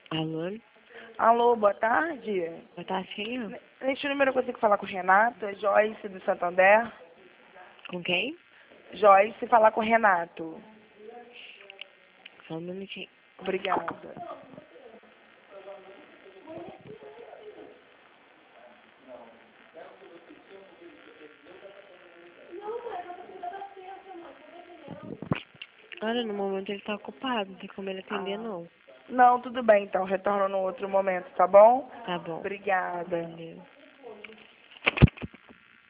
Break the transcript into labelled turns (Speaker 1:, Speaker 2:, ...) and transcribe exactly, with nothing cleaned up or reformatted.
Speaker 1: Alô?
Speaker 2: Alô, boa tarde.
Speaker 1: Boa tarde, quem é?
Speaker 2: Neste número eu consigo falar com o Renato, é Joyce do Santander.
Speaker 1: Com quem?
Speaker 2: Joyce, falar com o Renato.
Speaker 1: Só um minutinho.
Speaker 2: Obrigada.
Speaker 1: Olha, no momento ele tá ocupado, não tem como ele atender,
Speaker 2: Ah.
Speaker 1: não.
Speaker 2: Não, tudo bem, então. Retorno no outro momento, tá bom?
Speaker 1: Tá bom.
Speaker 2: Obrigada.
Speaker 1: Valeu.